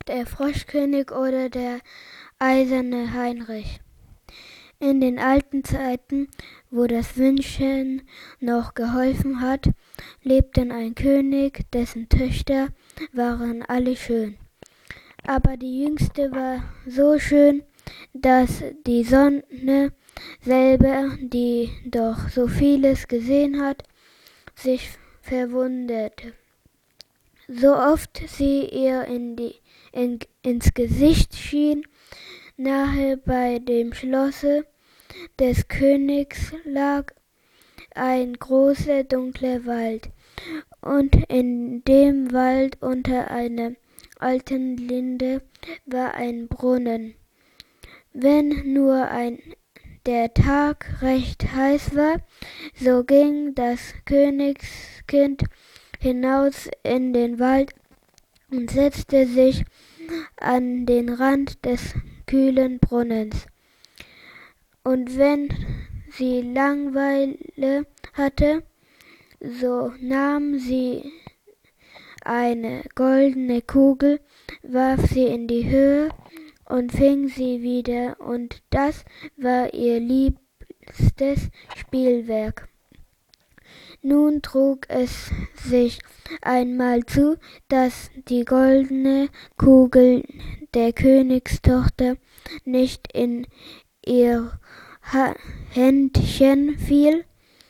der Froschkönig oder der eiserne Heinrich. In den alten Zeiten, wo das Wünschen noch geholfen hat, lebten ein König, dessen Töchter waren alle schön. Aber die jüngste war so schön, dass die Sonne selber, die doch so vieles gesehen hat, sich verwunderte. So oft sie ihr ins Gesicht schien, nahe bei dem Schlosse des Königs lag ein großer dunkler Wald, und in dem Wald unter einer alten Linde war ein Brunnen. Wenn nur der Tag recht heiß war, so ging das Königskind hinaus in den Wald und setzte sich an den Rand des kühlen Brunnens. Und wenn sie Langeweile hatte, so nahm sie eine goldene Kugel, warf sie in die Höhe und fing sie wieder, und das war ihr liebstes Spielwerk. Nun trug es sich einmal zu, dass die goldene Kugel der Königstochter nicht in ihr Händchen fiel,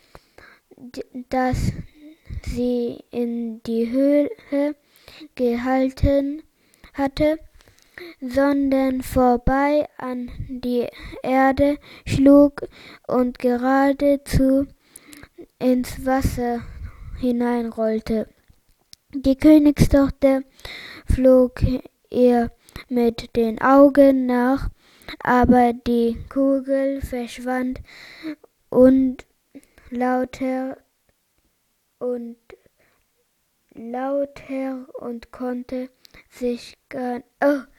das sie in die Höhe gehalten hatte, sondern vorbei an die Erde schlug und geradezu ins Wasser hineinrollte. Die Königstochter flog ihr mit den Augen nach, aber die Kugel verschwand und lauter und konnte sich gar